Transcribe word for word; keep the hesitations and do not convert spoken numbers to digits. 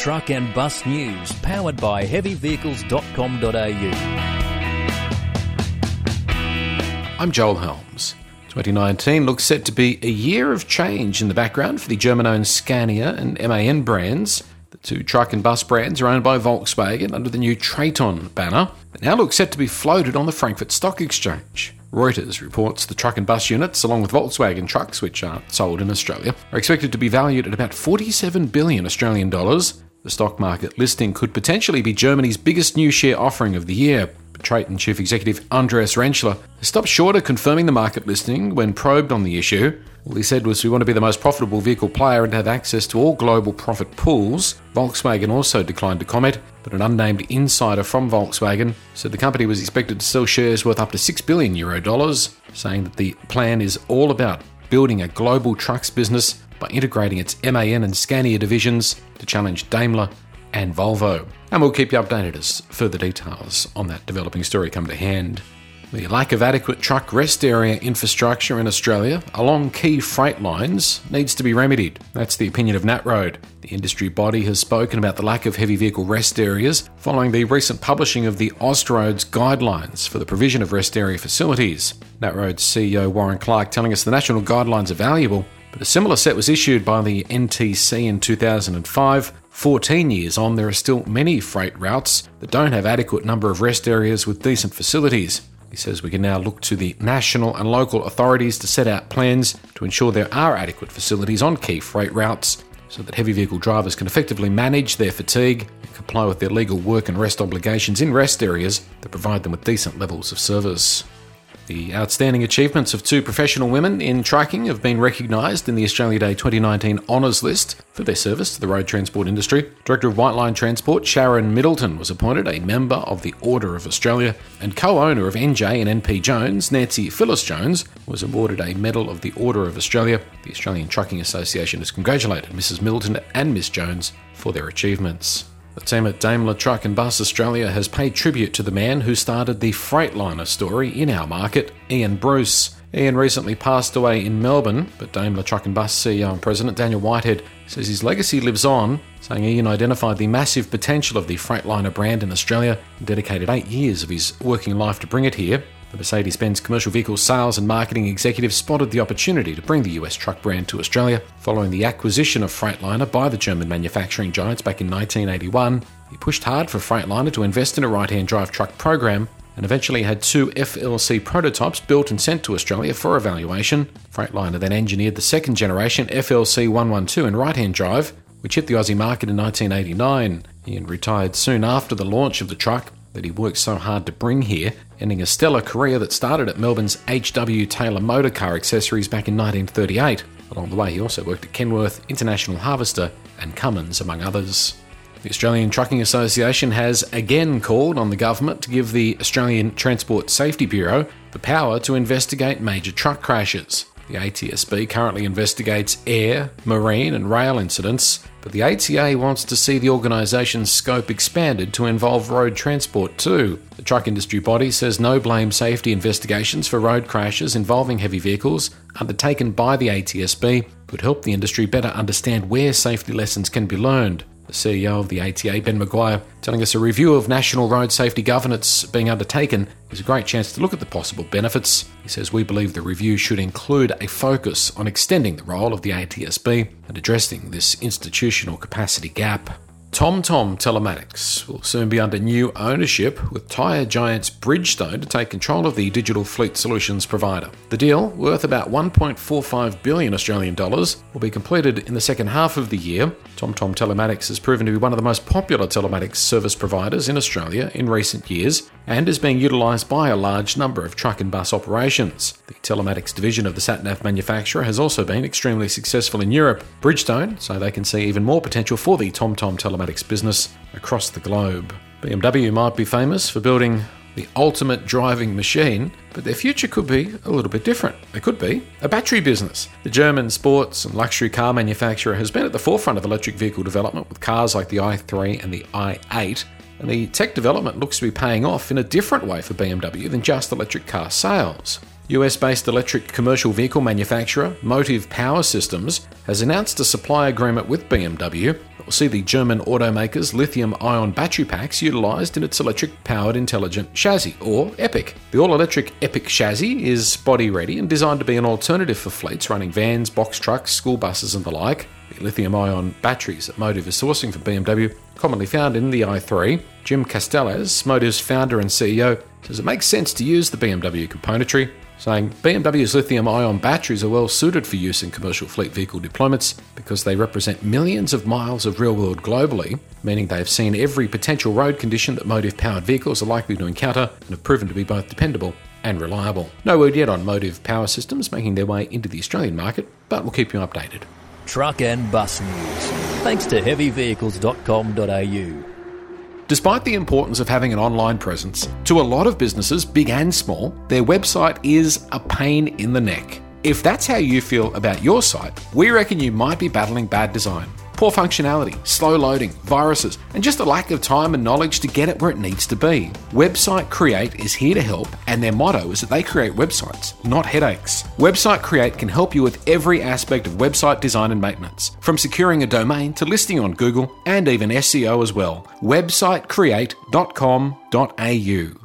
truck and bus news, powered by heavy vehicles dot com dot a u. I'm Joel Helms. twenty nineteen looks set to be a year of change in the background for the German-owned Scania and M A N brands. The two truck and bus brands are owned by Volkswagen under the new Traton banner, but now look set to be floated on the Frankfurt Stock Exchange. Reuters reports the truck and bus units, along with Volkswagen trucks, which are sold in Australia, are expected to be valued at about forty-seven billion Australian dollars. The stock market listing could potentially be Germany's biggest new share offering of the year. But Traton Chief Executive Andreas Rentschler has stopped short of confirming the market listing when probed on the issue. All he said was, "We want to be the most profitable vehicle player and have access to all global profit pools." Volkswagen also declined to comment, but an unnamed insider from Volkswagen said the company was expected to sell shares worth up to six billion euro dollars, saying that the plan is all about building a global trucks business by integrating its M A N and Scania divisions to challenge Daimler and Volvo. And we'll keep you updated as further details on that developing story come to hand. The lack of adequate truck rest area infrastructure in Australia along key freight lines needs to be remedied. That's the opinion of NatRoad. The industry body has spoken about the lack of heavy vehicle rest areas following the recent publishing of the Austroads guidelines for the provision of rest area facilities. NatRoad's C E O Warren Clark telling us the national guidelines are valuable, but a similar set was issued by the N T C in two thousand five. fourteen years on, there are still many freight routes that don't have adequate number of rest areas with decent facilities. He says we can now look to the national and local authorities to set out plans to ensure there are adequate facilities on key freight routes so that heavy vehicle drivers can effectively manage their fatigue and comply with their legal work and rest obligations in rest areas that provide them with decent levels of service. The outstanding achievements of two professional women in trucking have been recognised in the Australia Day twenty nineteen Honours List for their service to the road transport industry. Director of White Line Transport, Sharon Middleton, was appointed a member of the Order of Australia, and co-owner of N J and N P Jones, Nancy Phyllis-Jones, was awarded a Medal of the Order of Australia. The Australian Trucking Association has congratulated Missus Middleton and Miss Jones for their achievements. The team at Daimler Truck and Bus Australia has paid tribute to the man who started the Freightliner story in our market, Ian Bruce. Ian recently passed away in Melbourne, but Daimler Truck and Bus C E O and President Daniel Whitehead says his legacy lives on, saying Ian identified the massive potential of the Freightliner brand in Australia and dedicated eight years of his working life to bring it here. The Mercedes-Benz commercial vehicle sales and marketing executive spotted the opportunity to bring the U S truck brand to Australia following the acquisition of Freightliner by the German manufacturing giants back in nineteen eighty-one. He pushed hard for Freightliner to invest in a right-hand drive truck program and eventually had two F L C prototypes built and sent to Australia for evaluation. Freightliner then engineered the second generation F L C one twelve in right-hand drive, which hit the Aussie market in nineteen eighty-nine. Ian retired soon after the launch of the truck that he worked so hard to bring here, ending a stellar career that started at Melbourne's H W Taylor Motor Car Accessories back in nineteen thirty-eight. Along the way, he also worked at Kenworth, International Harvester and Cummins, among others. The Australian Trucking Association has again called on the government to give the Australian Transport Safety Bureau the power to investigate major truck crashes. The A T S B currently investigates air, marine and rail incidents, but the A T A wants to see the organisation's scope expanded to involve road transport too. The truck industry body says no blame safety investigations for road crashes involving heavy vehicles undertaken by the A T S B could help the industry better understand where safety lessons can be learned. The C E O of the A T A, Ben Maguire, telling us a review of national road safety governance being undertaken is a great chance to look at the possible benefits. He says we believe the review should include a focus on extending the role of the A T S B and addressing this institutional capacity gap. TomTom Telematics will soon be under new ownership, with tyre giants Bridgestone to take control of the digital fleet solutions provider. The deal, worth about one point four five billion Australian dollars, will be completed in the second half of the year. TomTom Telematics has proven to be one of the most popular telematics service providers in Australia in recent years and is being utilised by a large number of truck and bus operations. The telematics division of the sat-nav manufacturer has also been extremely successful in Europe. Bridgestone, so they can see even more potential for the TomTom Telematics business across the globe. B M W might be famous for building the ultimate driving machine, but their future could be a little bit different. It could be a battery business. The German sports and luxury car manufacturer has been at the forefront of electric vehicle development with cars like the i three and the i eight, and the tech development looks to be paying off in a different way for B M W than just electric car sales. U S-based electric commercial vehicle manufacturer Motive Power Systems has announced a supply agreement with B M W that will see the German automaker's lithium-ion battery packs utilised in its electric-powered intelligent chassis, or EPIC. The all-electric EPIC chassis is body-ready and designed to be an alternative for fleets running vans, box trucks, school buses and the like. The lithium-ion batteries that Motive is sourcing for B M W, commonly found in the i three. Jim Castellas, Motive's founder and C E O, says it makes sense to use the B M W componentry, saying B M W's lithium-ion batteries are well suited for use in commercial fleet vehicle deployments because they represent millions of miles of real world globally, meaning they have seen every potential road condition that Motive-powered vehicles are likely to encounter and have proven to be both dependable and reliable. No word yet on Motive Power Systems making their way into the Australian market, but we'll keep you updated. Truck and bus news, thanks to heavy vehicles dot com dot a u. Despite the importance of having an online presence, to a lot of businesses, big and small, their website is a pain in the neck. If that's how you feel about your site, we reckon you might be battling bad design, poor functionality, slow loading, viruses, and just a lack of time and knowledge to get it where it needs to be. Website Create is here to help, and their motto is that they create websites, not headaches. Website Create can help you with every aspect of website design and maintenance, from securing a domain to listing on Google and even S E O as well. website create dot com dot a u.